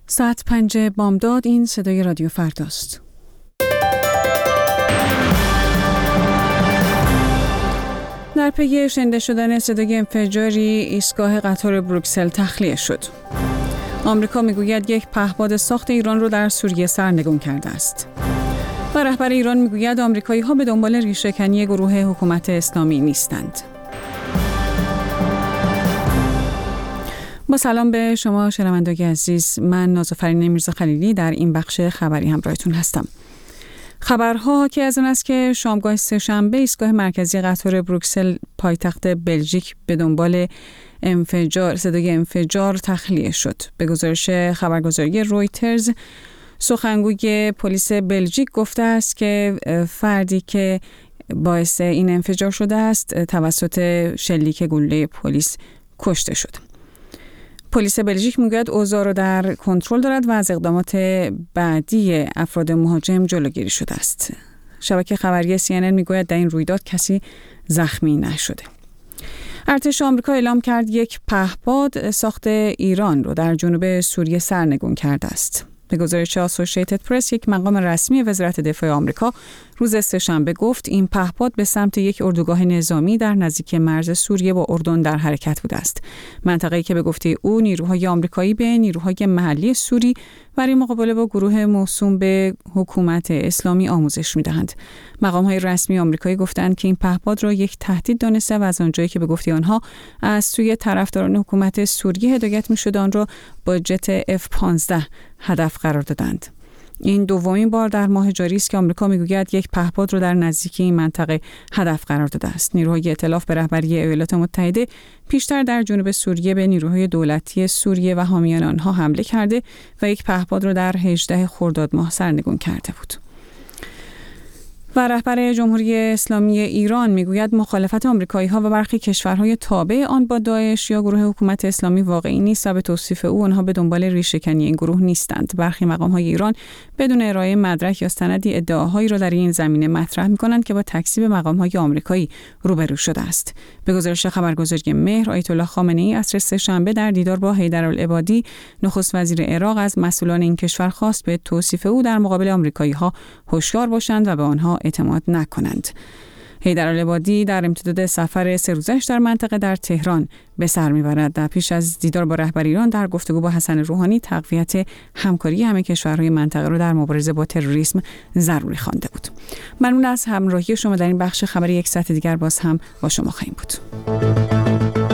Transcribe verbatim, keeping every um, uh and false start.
ساعت پنج بامداد. این صدای رادیو فرداست. در پی شنیده شدن صدای انفجاری ایستگاه قطار بروکسل تخلیه شد. آمریکا میگوید یک پهپاد ساخت ایران رو در سوریه سرنگون کرده است. و رهبر ایران میگوید آمریکایی‌ها به دنبال ریشه‌کنی گروه حکومت اسلامی نیستند. با سلام به شما شنوندگان عزیز، من نازافرین میرزا خلیلی در این بخش خبری همراهتون هستم. خبرها حاکی از آن است که شامگاه سه‌شنبه ایستگاه مرکزی قطار بروکسل پایتخت بلژیک به دنبال انفجار صدای انفجار تخلیه شد. به گزارش خبرگزاری رویترز، سخنگوی پلیس بلژیک گفته است که فردی که باعث این انفجار شده است توسط شلیک گلوله پلیس کشته شد. پلیس بلژیک میگوید اوضاع را در کنترل دارد و از اقدامات بعدی افراد مهاجم جلوگیری شده است. شبکه خبری سی ان ان میگوید در این رویداد کسی زخمی نشده. ارتش آمریکا اعلام کرد یک پهپاد ساخت ایران رو در جنوب سوریه سرنگون کرده است. به گزارش اسوسییتد پرس، یک مقام رسمی وزارت دفاع آمریکا روز سه‌شنبه گفت این پهپاد به سمت یک اردوگاه نظامی در نزدیکی مرز سوریه با اردن در حرکت بوده است. منطقه‌ای که به گفته او نیروهای آمریکایی به نیروهای محلی سوری برای مقابله با گروه موسوم به حکومت اسلامی آموزش می‌دهند. مقام‌های رسمی آمریکایی گفتند که این پهپاد را یک تهدید دانسته و از آنجایی که به گفته آنها از سوی طرفداران حکومت سوریه هدایت می‌شد آن را با جت اف پانزده هدف قرار دادند. این دومین بار در ماه جاری است که آمریکا میگوید یک پهپاد را در نزدیکی این منطقه هدف قرار داده است. نیروهای ائتلاف به رهبری ایالات متحده پیشتر در جنوب سوریه به نیروهای دولتی سوریه و حامیان آنها حمله کرده و یک پهپاد را در هجدهم خرداد ماه سرنگون کرده بود. و رهبر جمهوری اسلامی ایران میگوید مخالفت آمریکایی‌ها و برخی کشورهای تابع آن با داعش یا گروه حکومت اسلامی واقعی نیست و به توصیف او آنها به دنبال ریشه‌کنی این گروه نیستند. برخی مقام‌های ایران بدون ارائه مدرک یا سندی ادعاهایی را در این زمینه مطرح می‌کنند که با تکذیب مقام‌های آمریکایی روبرو شده است. به گزارش خبرگزاری مهر، آیت الله خامنه‌ای عصر سه‌شنبه در دیدار با حیدرالعبادی نخست وزیر عراق از مسئولان این کشور خواست به توصیف او در مقابل آمریکایی‌ها هوشیار باشند و به آنها اعتماد نکنند. حیدرالعبادی در امتداد سفر سه روزش در منطقه در تهران به سر میبرد. در پیش از دیدار با رهبر ایران در گفتگو با حسن روحانی تقویت همکاری همه کشورهای منطقه را در مبارزه با تروریسم ضروری خوانده بود. ممنون از همراهی شما در این بخش خبری. یک ساعت دیگر باز هم با شما خواهیم بود.